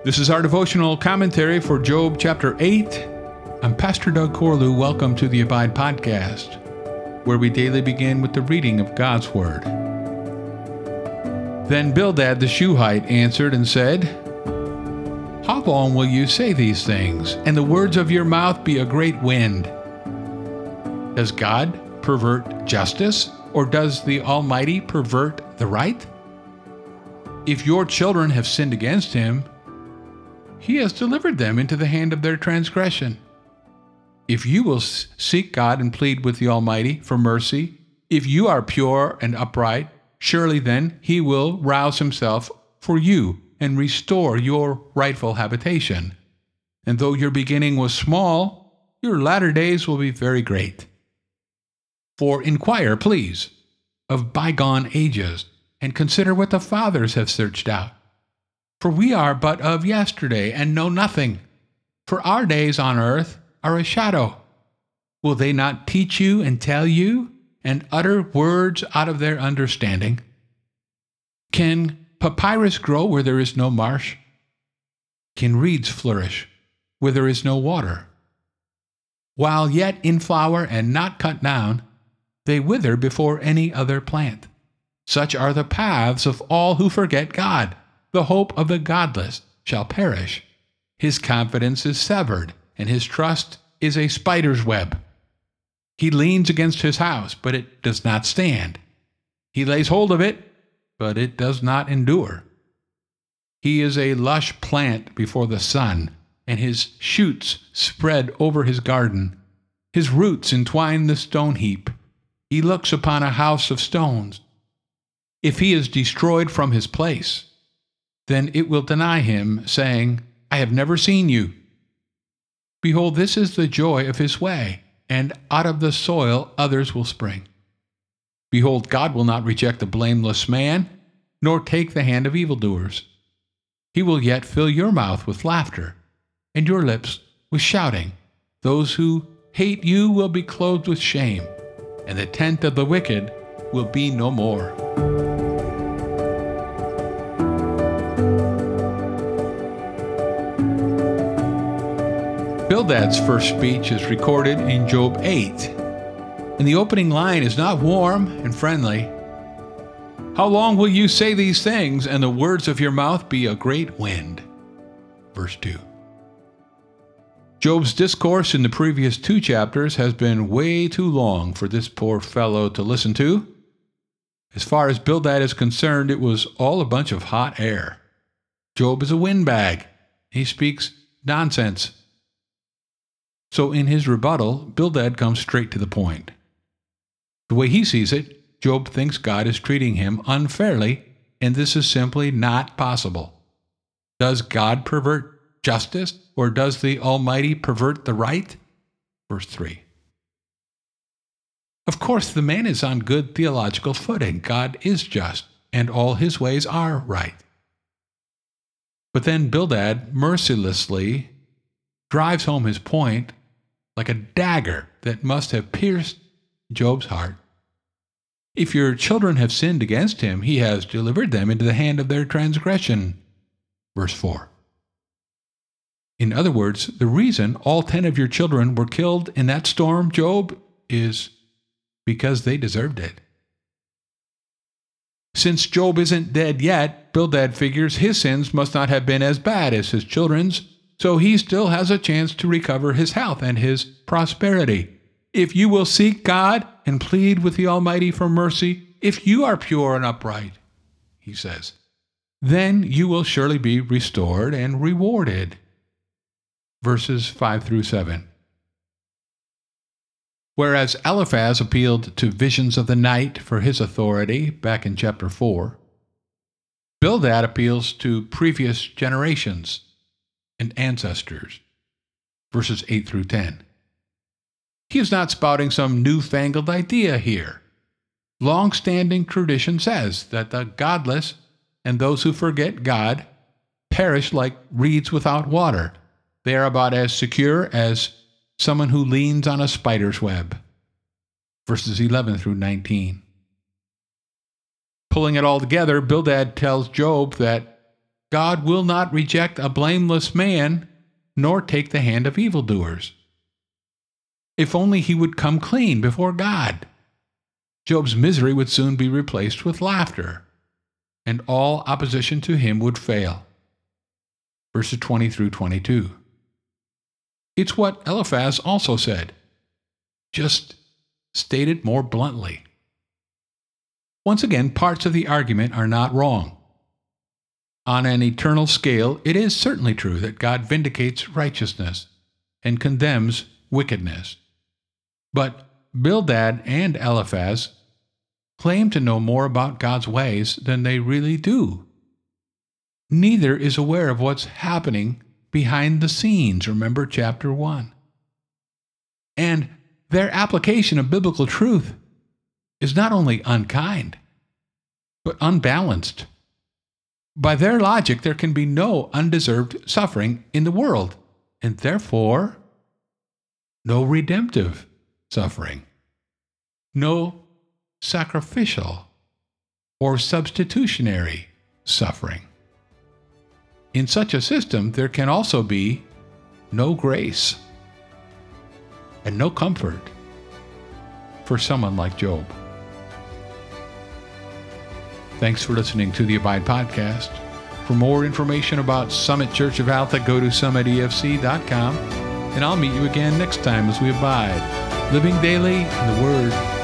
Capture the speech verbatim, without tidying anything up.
This is our devotional commentary for Job chapter eight. I'm Pastor Doug Corlew. Welcome to the Abide Podcast, where we daily begin with the reading of God's Word. Then Bildad the Shuhite answered and said, How long will you say these things, and the words of your mouth be a great wind? Does God pervert justice, or does the Almighty pervert the right? If your children have sinned against him, he has delivered them into the hand of their transgression. If you will seek God and plead with the Almighty for mercy, if you are pure and upright, surely then he will rouse himself for you and restore your rightful habitation. And though your beginning was small, your latter days will be very great. For inquire, please, of bygone ages, and consider what the fathers have searched out. For we are but of yesterday, and know nothing. For our days on earth are a shadow. Will they not teach you and tell you, and utter words out of their understanding? Can papyrus grow where there is no marsh? Can reeds flourish where there is no water? While yet in flower and not cut down, they wither before any other plant. Such are the paths of all who forget God. The hope of the godless shall perish. His confidence is severed, and his trust is a spider's web. He leans against his house, but it does not stand. He lays hold of it, but it does not endure. He is a lush plant before the sun, and his shoots spread over his garden. His roots entwine the stone heap. He looks upon a house of stones. If he is destroyed from his place, then it will deny him, saying, I have never seen you. Behold, this is the joy of his way, and out of the soil others will spring. Behold, God will not reject the blameless man, nor take the hand of evildoers. He will yet fill your mouth with laughter, and your lips with shouting. Those who hate you will be clothed with shame, and the tent of the wicked will be no more. Bildad's first speech is recorded in Job eight, and the opening line is not warm and friendly. How long will you say these things, and the words of your mouth be a great wind? Verse two. Job's discourse in the previous two chapters has been way too long for this poor fellow to listen to. As far as Bildad is concerned, it was all a bunch of hot air. Job is a windbag. He speaks nonsense. So in his rebuttal, Bildad comes straight to the point. The way he sees it, Job thinks God is treating him unfairly, and this is simply not possible. Does God pervert justice, or does the Almighty pervert the right? Verse three. Of course, the man is on good theological footing. God is just, and all his ways are right. But then Bildad mercilessly drives home his point like a dagger that must have pierced Job's heart. If your children have sinned against him, he has delivered them into the hand of their transgression. Verse four. In other words, the reason all ten of your children were killed in that storm, Job, is because they deserved it. Since Job isn't dead yet, Bildad figures his sins must not have been as bad as his children's, so he still has a chance to recover his health and his prosperity. If you will seek God and plead with the Almighty for mercy, if you are pure and upright, he says, then you will surely be restored and rewarded. Verses five through seven. Whereas Eliphaz appealed to visions of the night for his authority back in chapter four, Bildad appeals to previous generations and ancestors, verses eight through ten. He is not spouting some newfangled idea here. Long-standing tradition says that the godless and those who forget God perish like reeds without water. They are about as secure as someone who leans on a spider's web. Verses eleven through nineteen. Pulling it all together, Bildad tells Job that God will not reject a blameless man, nor take the hand of evildoers. If only he would come clean before God, Job's misery would soon be replaced with laughter, and all opposition to him would fail. Verses twenty through twenty-two. It's what Eliphaz also said, just stated more bluntly. Once again, parts of the argument are not wrong. On an eternal scale, it is certainly true that God vindicates righteousness and condemns wickedness. But Bildad and Eliphaz claim to know more about God's ways than they really do. Neither is aware of what's happening behind the scenes, remember chapter one. And their application of biblical truth is not only unkind, but unbalanced. By their logic, there can be no undeserved suffering in the world, and therefore, no redemptive suffering, no sacrificial or substitutionary suffering. In such a system, there can also be no grace and no comfort for someone like Job. Thanks for listening to the Abide Podcast. For more information about Summit Church of Alta, go to summit e f c dot com, and I'll meet you again next time as we abide, living daily in the Word